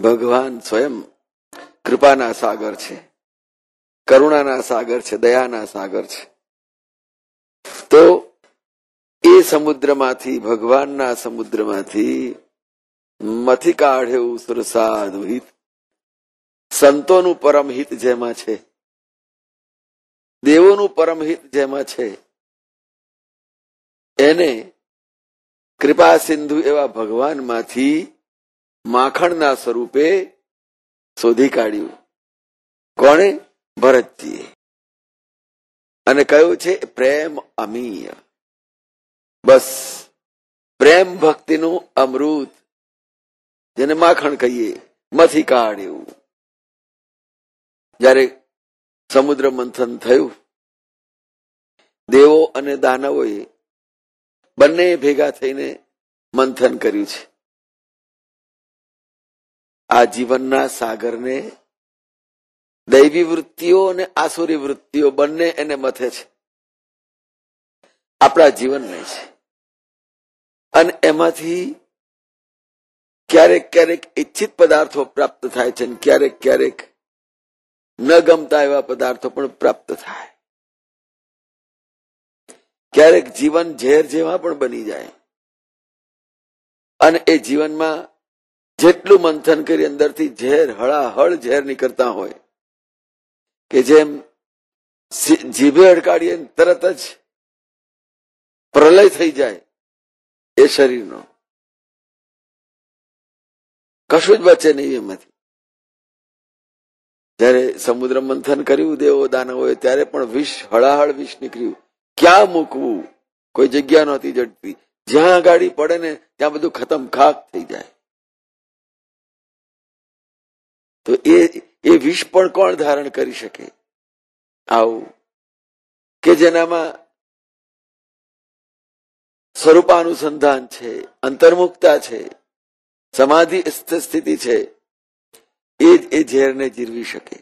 ભગવાન સ્વયં કૃપાના સાગર છે, કરુણાના સાગર છે, દયાના સાગર છે. તો એ સમુદ્રમાંથી, ભગવાનના સમુદ્રમાંથી મથી કાઢ્યું સુરસાદુ હિત. સંતોનું પરમ હિત જેમાં છે, દેવોનું પરમ હિત જેમાં છે, એને કૃપા સિંધુ એવા ભગવાનમાંથી માખણના સ્વરૂપે શોધી કાઢ્યું. કોણે? ભરતજીએ. અને કયું છે? પ્રેમ અમીય. બસ પ્રેમ ભક્તિનું અમૃત, જેને માખણ કહીએ, મથી કાઢ્યું. જયારે સમુદ્ર મંથન થયું, દેવો અને દાનવોએ બંને ભેગા થઈને મંથન કર્યું છે. આ જીવનના સાગરને દૈવી વૃત્તિઓ અને આસુરી વૃત્તિઓ બંને એને મથે છે, આપણા જીવનને છે. અને એમાંથી ક્યારેક ક્યારેક ઈચ્છિત પદાર્થો પ્રાપ્ત થાય છે, અને ક્યારેક ક્યારેક ન ગમતા એવા પદાર્થો પણ પ્રાપ્ત થાય. ક્યારેક જીવન ઝેર જેવા પણ બની જાય. અને એ જીવનમાં જેટલું મંથન કરી અંદરથી ઝેર, હળાહળ ઝેર નીકળતા હોય, કે જેમ જીભે અડકાડીએ તરત જ પ્રલય થઈ જાય એ શરીરનો, કશું જ બચે નહીં એમાંથી. જયારે સમુદ્ર મંથન કર્યું દેવો દાનવોએ, ત્યારે પણ વિષ, હળાહળ વિષ નીકળ્યું. ક્યાં મૂકવું? કોઈ જગ્યા નહોતી જડતી. જ્યાં ગાડી પડે ને ત્યાં બધું ખતમ ખાક થઈ જાય. તો એ વિષ પણ કોણ ધારણ કરી શકે? આવું કે જેનામાં સ્વરૂપાનુસંધાન છે, અંતર્મુક્તા છે, સમાધિ સ્થિતિ છે, એ ઝેરને જીરવી શકે.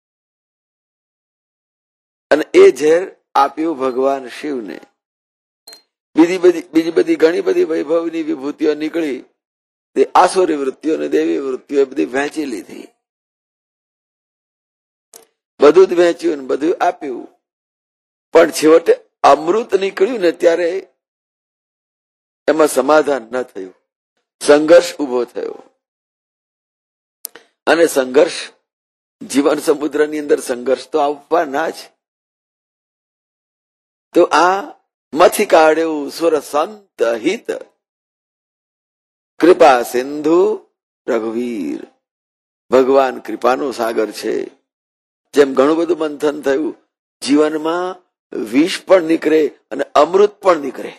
અને એ ઝેર આપ્યું ભગવાન શિવને. બીજી બધી ઘણી બધી વૈભવની વિભૂતિઓ નીકળી, તે આસુરી વૃત્તિઓ અને દેવી વૃત્તિઓ બધી વહેંચી લીધી. બધું જ વહેંચ્યું ને બધું આપ્યું, પણ છેવટે અમૃત નીકળ્યું ને ત્યારે એમાં સમાધાન ન થયું. સંઘર્ષ ઉભો થયો. અને સંઘર્ષ, જીવન સમુદ્રની અંદર સંઘર્ષ તો આવવાના જ. તો આ મથી કાઢ્યું સુર સંત હિત, કૃપા સિંધુ રઘુવીર. ભગવાન કૃપાનો સાગર છે. જેમ ઘણું બધું મંથન થયું, જીવનમાં વિષ પણ નીકળે અને અમૃત પણ નીકળે.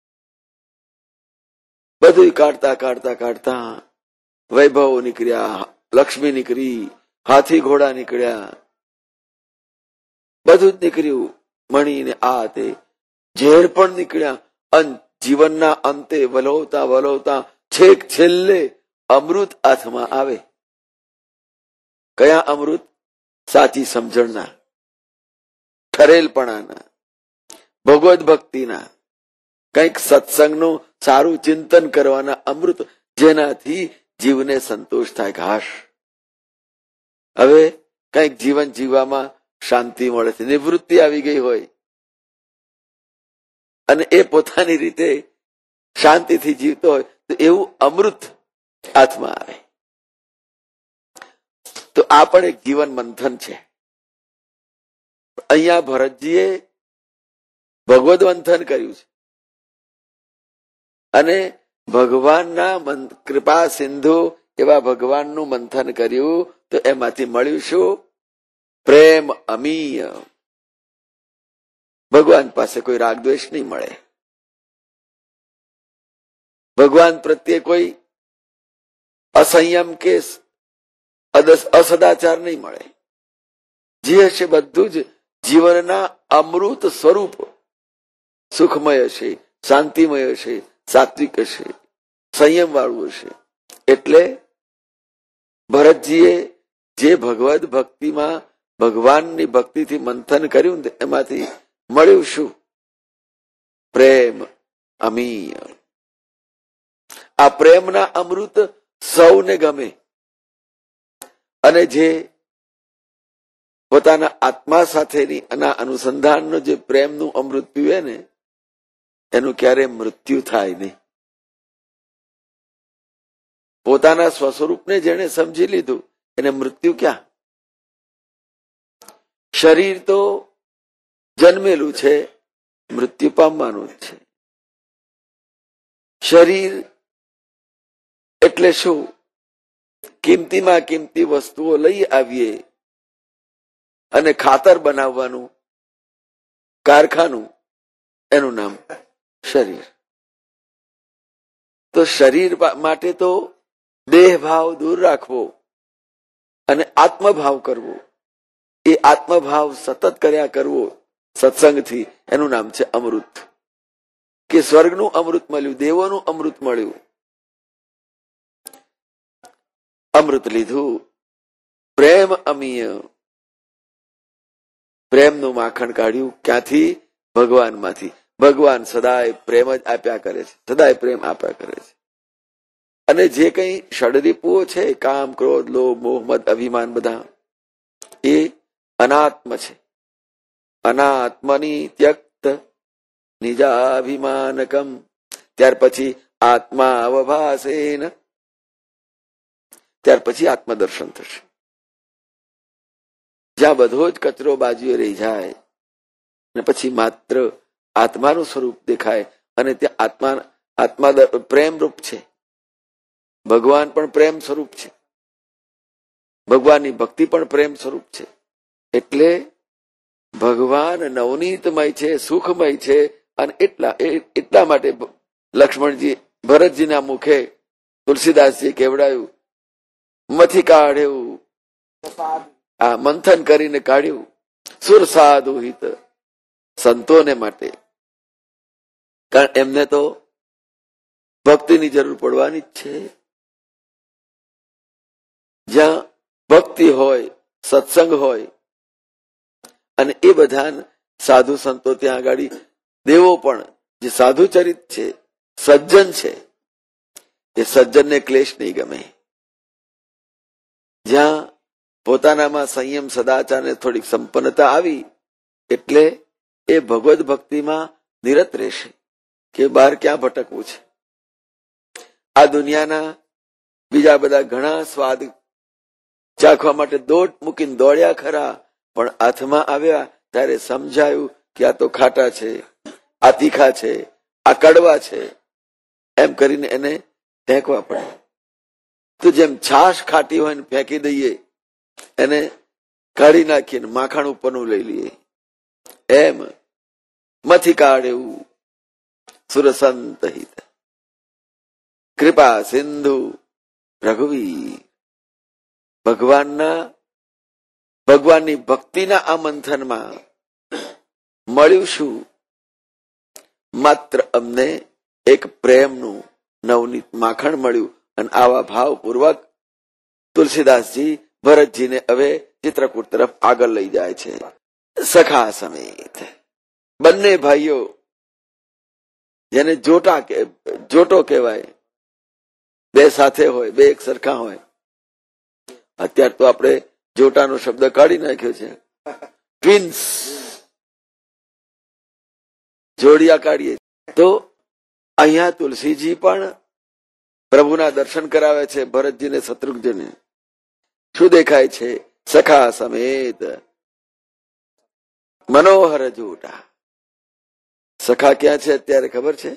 બધું કાઢતા કાઢતા કાઢતા વૈભવો નીકળ્યા, લક્ષ્મી નીકળી, હાથી ઘોડા નીકળ્યા, બધું જ નીકળ્યું. મણીને આ તે ઝેર પણ નીકળ્યા. અને જીવનના અંતે વલોવતા વલોવતા છેક છેલ્લે અમૃત હાથમાં આવે. કયા અમૃત? સાચી સમજણના, ઠરેલપણાના, ભગવદ ભક્તિના, કંઈક સત્સંગનું સારું ચિંતન કરવાના અમૃત, જેનાથી જીવને સંતોષ થાય. ઘાસ હવે કંઈક જીવન જીવવામાં શાંતિ મળે છે, નિવૃત્તિ આવી ગઈ હોય અને એ પોતાની રીતે શાંતિથી જીવતો હોય, તો એવું અમૃત હાથમાં આવે. તો આ પણ એક જીવન મંથન છે. અહીંયા ભરતજીએ ભગવદ મંથન કર્યું છે અને ભગવાનના કૃપા સિંધુ એવા ભગવાનનું મંથન કર્યું. તો એમાંથી મળ્યું શું? પ્રેમ અમીય. ભગવાન પાસે કોઈ રાગદ્વેષ નહીં મળે. ભગવાન પ્રત્યે કોઈ અસંયમ કે અસદાચાર નહીં મળે. જે હશે બધું જ જીવનના અમૃત સ્વરૂપ, સુખમય હશે, શાંતિમય હશે, સાત્વિક હશે, સંયમ વાળું હશે. એટલે ભરતજીએ જે ભગવદ ભક્તિમાં ભગવાનની ભક્તિથી મંથન કર્યું ને, એમાંથી મળ્યું શું? પ્રેમ અમીય. આ પ્રેમના અમૃત સૌને ગમે. અને જે પોતાના આત્મા સાથેની આના અનુસંધાનનો જે પ્રેમનું અમૃત પીવે ને એનું ક્યારે મૃત્યુ થાય નહીં. પોતાના સ્વસ્વરૂપને જેને સમજી લીધું એને મૃત્યુ ક્યાં? શરીર તો જન્મેલું છે, મૃત્યુ પામવાનું જ છે. શરીર એટલે શું? કિંમતીમાં કિંમતી વસ્તુઓ લઈ આવીએ અને ખાતર બનાવવાનું કારખાનું, એનું નામ શરીર. તો શરીર માટે તો દેહ ભાવ દૂર રાખવો અને આત્મભાવ કરવો. એ આત્મભાવ સતત કર્યા કરવો સત્સંગથી, એનું નામ છે અમૃત. કે સ્વર્ગનું અમૃત મળ્યું, દેવોનું અમૃત મળ્યું. અમૃત લીધું, પ્રેમ અમીય, પ્રેમનું માખણ કાઢ્યું. ક્યાંથી? ભગવાનમાંથી. ભગવાન સદાય પ્રેમ જ આપ્યા કરે છે, સદાય પ્રેમ આપ્યા કરે છે. અને જે કઈ ષડરીપુઓ છે, કામ, ક્રોધ, લોભ, મોહ, મદ, અભિમાન, બધા એ અનાત્મ છે. અનાત્મની ત્યક્ત નિજાભિમાનકમ. ત્યાર પછી આત્મા અવભાસેન, ત્યાર પછી આત્મદર્શન થશે. જ્યાં બધો જ કચરો બાજુએ રહી જાય ને પછી માત્ર આત્માનું સ્વરૂપ દેખાય અને ત્યાં આત્મા પ્રેમ રૂપ છે. ભગવાન પણ પ્રેમ સ્વરૂપ છે, ભગવાનની ભક્તિ પણ પ્રેમ સ્વરૂપ છે. એટલે ભગવાન નવનીતમય છે, સુખમય છે. અને એટલા માટે લક્ષ્મણજી ભરતજીના મુખે તુલસીદાસજી કેવડાયું, મથી કાઢ્યું, આ મંથન કરીને કાઢ્યું, સુર સાધુ હિત, સંતોને માટે. કારણ એમને તો ભક્તિની જરૂર પડવાની જ છે. જ્યાં ભક્તિ હોય, સત્સંગ હોય અને એ બધા સાધુ સંતો ત્યાં આગળ, દેવો પણ જે સાધુ ચરિત છે, સજ્જન છે, એ સજ્જનને ક્લેશ નહીં ગમે. જ્યાં પોતાનામાં સંયમ, સદાચાર ને થોડીક સંપન્નતા આવી એટલે એ ભગવદ ભક્તિમાં નિરત રહેશે કે બહાર ક્યાં ભટકવું છે. આ દુનિયાના બીજા બધા ઘણા સ્વાદ ચાખવા માટે દોટ મૂકીને દોડ્યા ખરા, પણ હાથમાં આવ્યા ત્યારે સમજાયું કે આ તો ખાટા છે, આ તીખા છે, આ કડવા છે, એમ કરીને એને ફેંકવા પડે. તો જેમ છાશ ખાટી હોય ને ફેંકી દઈએ, એને કાઢી નાખીને માખણ ઉપરનું લઈ લઈએ, એમ મથી કાઢ્યું સુરસંત હિત કૃપા સિંધુ રઘુવીર. ભગવાનની ભક્તિના આ મંથનમાં મળ્યું શું? માત્ર અમને એક પ્રેમનું નવનીત માખણ મળ્યું. અને આવા ભાવપૂર્વક તુલસીદાસજી ભરતજીને હવે ચિત્રકૂટ તરફ આગળ લઈ જાય છે. સખા સમેત બંને ભાઈઓ, જેને જોટો કહેવાય, બે સાથે હોય, બે એક સરખા હોય. અત્યારે તો આપણે જોટાનો શબ્દ કાઢી નાખ્યો છે, ટ્વિન્સ, જોડિયા કાઢીએ. તો અહીંયા તુલસીજી પણ પ્રભુના દર્શન કરાવે છે ભરતજીને, શત્રુઘ્નને. શું દેખાય છે? સખા સમેત મનોહર જોટા. સખા ક્યાં છે અત્યારે ખબર છે?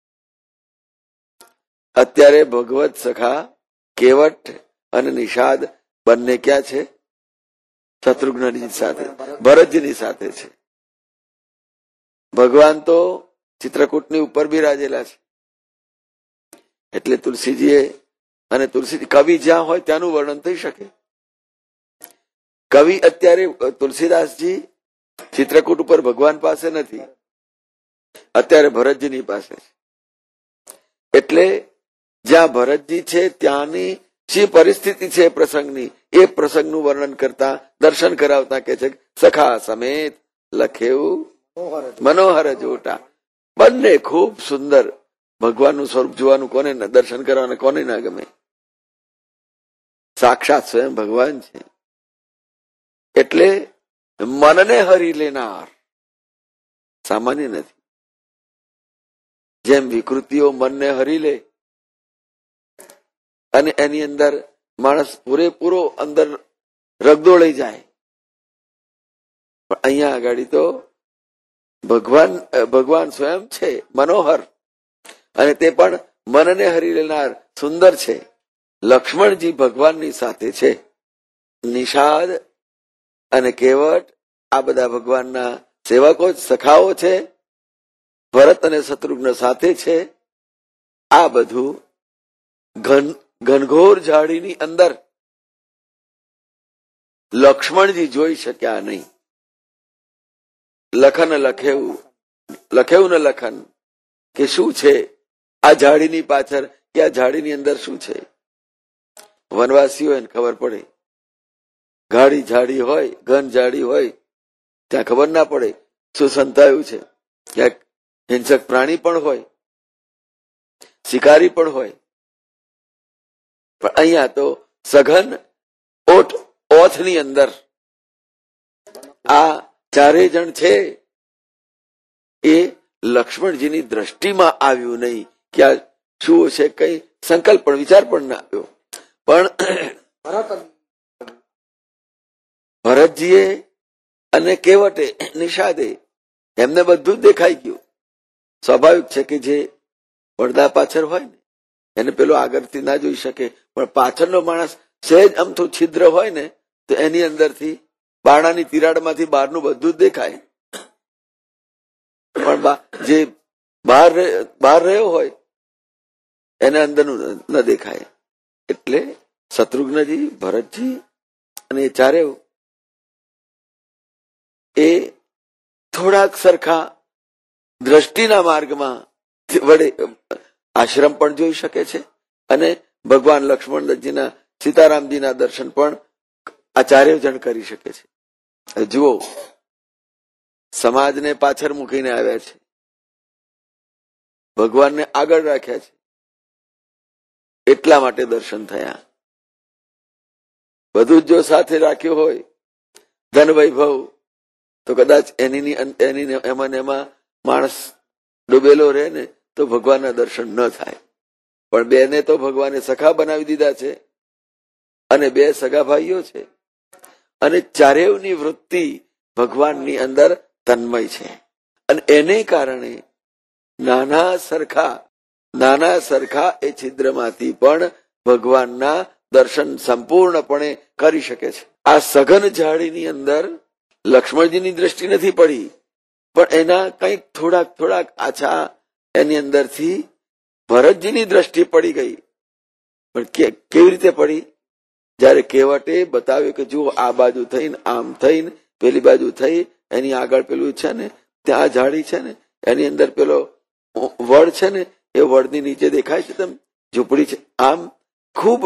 અત્યારે ભગવત સખા કેવટ અને નિષાદ બંને ક્યાં છે? શત્રુઘ્નની સાથે, ભરતજીની સાથે છે. ભગવાન તો ચિત્રકૂટની ઉપર બિરાજેલા છે. એટલે તુલસીજીએ અને તુલસી કવિ જ્યાં હોય ત્યાંનું વર્ણન થઈ શકે. કવિ અત્યારે તુલસીદાસજી ચિત્રકૂટ ઉપર ભગવાન પાસે નથી, અત્યારે ભરતજીની પાસે છે. એટલે જ્યાં ભરતજી છે ત્યાંની શી પરિસ્થિતિ છે પ્રસંગની, એ પ્રસંગનું વર્ણન કરતા, દર્શન કરાવતા કે છે સખા સમેત લખેવું મનોહર જોટા. બંને ખૂબ સુંદર. ભગવાનનું સ્વરૂપ જોવાનું કોને, દર્શન કરવાને કોને ના ગમે? સાક્ષાત સ્વયં ભગવાન છે. એટલે મનને હરી લેનાર સામાન્ય નથી. જેમ વિકૃતિઓ મનને હરી લે અને એની અંદર માણસ પૂરેપૂરો અંદર રગદોળાઈ જાય, પણ અહીંયા આગળ તો ભગવાન સ્વયં છે મનોહર, અને તે પણ મનને હરી લેનાર સુંદર છે. લક્ષ્મણજી ભગવાનની સાથે છે. નિષાદ અને કેવટ આ બધા ભગવાનના સેવકો સખાઓ છે. ભરત અને શત્રુઘ્ન સાથે છે. આ બધું ઘનઘોર ઝાડીની અંદર લક્ષ્મણજી જોઈ શક્યા નહીં. લખન લખેવું ને લખન કે શું છે આ ઝાડીની પાછળ, કે આ ઝાડીની અંદર શું છે. વનવાસીઓ એને ખબર પડે. ગાડી ઝાડી હોય, ઘન ઝાડી હોય, ત્યાં ખબર ના પડે શું સંતાયું છે. ક્યાંક હિંસક પ્રાણી પણ હોય, શિકારી પણ હોય, પણ અહીંયા તો સઘન ઓથની અંદર આ ચારેય જણ છે. એ લક્ષ્મણજીની દ્રષ્ટિમાં આવ્યું નહીં કે આ શું છે, કઈ સંકલ્પ પણ વિચાર પણ ના આવ્યો. પણ ભરતજીએ અને કેવટે નિષાદે એમને બધું જ દેખાઈ ગયું. સ્વાભાવિક છે કે જે પડદા પાછળ હોય ને એને પેલો આગળથી ના જોઈ શકે, પણ પાછળનો માણસ સહેજ અમથું છિદ્ર હોય ને તો એની અંદરથી બાણાની તિરાડમાંથી બહારનું બધું જ દેખાય. પણ જે બહાર રહ્યો હોય એને અંદરનું ન દેખાય. એટલે શત્રુઘ્નજી, ભરતજી અને એ ચારે એ થોડાક સરખા દ્રષ્ટિના માર્ગમાં વડે આશ્રમ પણ જોઈ શકે છે અને ભગવાન લક્ષ્મણજીના, સીતારામજીના દર્શન પણ આ ચારેય જણ કરી શકે છે. જુઓ, સમાજને પાછળ મૂકીને આવ્યા છે, ભગવાનને આગળ રાખ્યા છે, એટલા માટે દર્શન થયા. બધું જ જો સાથે રાખ્યું હોય, ધન વૈભવ, તો કદાચ એમાં માણસ ડૂબેલો રહે ને તો ભગવાનના દર્શન ન થાય. પણ બેને તો ભગવાને સખા બનાવી દીધા છે અને બે સગા ભાઈઓ છે અને ચારેયની વૃત્તિ ભગવાનની અંદર તન્મય છે. અને એને કારણે નાના સરખા એ છિદ્રમાંથી પણ ભગવાનના દર્શન સંપૂર્ણપણે કરી શકે છે. આ સઘન ઝાડીની અંદર લક્ષ્મણજીની દ્રષ્ટિ નથી પડી, પણ એના કંઈક થોડાક આછા એની અંદરથી ભરતજીની દ્રષ્ટિ પડી ગઈ. પણ કેવી રીતે પડી? જયારે કેવટે બતાવ્યું કે જુઓ આ બાજુ થઈને, આમ થઈને, પેલી બાજુ થઈ, એની આગળ પેલું છે ને, ત્યાં ઝાડી છે ને, એની અંદર પેલો વડ છે ને, એ વડની નીચે દેખાય છે તેમ ઝૂંપડી છે. આમ ખૂબ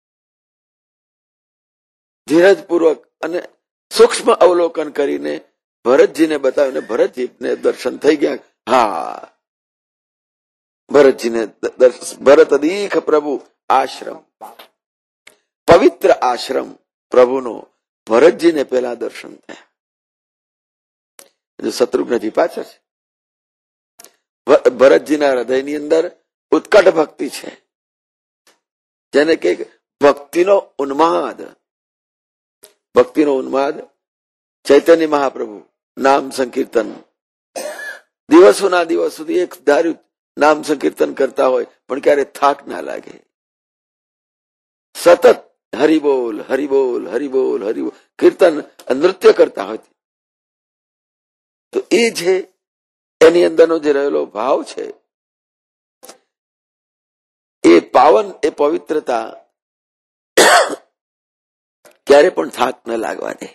ધીરજપૂર્વક અને સૂક્ષ્મ અવલોકન કરીને ભરતજીને બતાવ્યું. ભરતજીને દર્શન થઈ ગયા. હા, ભરતજીને ભરત દીખ પ્રભુ આશ્રમ, પવિત્ર આશ્રમ પ્રભુનો ભરતજીને પેલા દર્શન થયા. શત્રુઘ્નજી પાછળ છે. ભરતજીના હૃદયની અંદર ઉત્કટ ભક્તિ છે, જેને કે ભક્તિનો ઉન્માદ. ચૈતન્ય મહાપ્રભુ નામ સંકીર્તન દિવસોના દિવસ સુધી એક ધાર્યું નામ સંકીર્તન કરતા હોય, પણ ક્યારે થાક ના લાગે. સતત હરિબોલ હરિબોલ હરિબોલ હરિબોલ કીર્તન નૃત્ય કરતા હોય. તો એ જે એની અંદરનો જે રહેલો ભાવ છે, એ પાવન, એ પવિત્રતા ક્યારે પણ થાક ન લાગવા દે.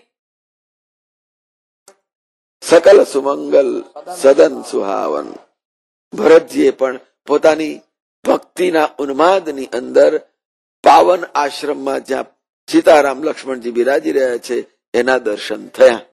સકલ સુમંગલ સદન સુહાવન. ભરતજીએ પણ પોતાની ભક્તિના ઉન્માદની અંદર પાવન આશ્રમમાં જ્યાં સીતારામ લક્ષ્મણજી બિરાજી રહ્યા છે એના દર્શન થયા.